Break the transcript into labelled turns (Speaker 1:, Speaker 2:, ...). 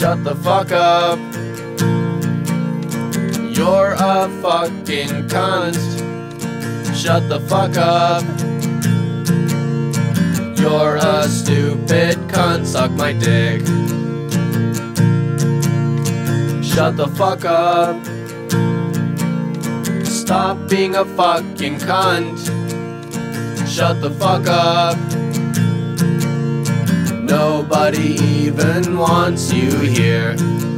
Speaker 1: Shut the fuck up. You're a fucking cunt. Shut the fuck up. You're a stupid cunt. Suck my dick. Shut the fuck up. Stop being a fucking cunt. Shut the fuck up. Nobody even wants you here.